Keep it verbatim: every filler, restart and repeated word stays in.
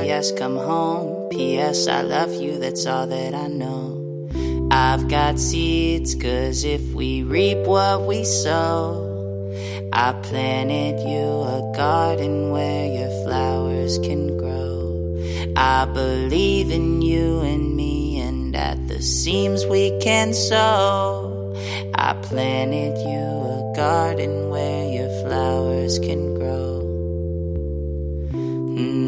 S come home. P S I love you, that's all that I know. I've got seeds, cause if we reap what we sow, I planted you a garden where your flowers can grow. I believe in you and me, and at the seams we can sew. I planted you a garden where your flowers can grow. Mm.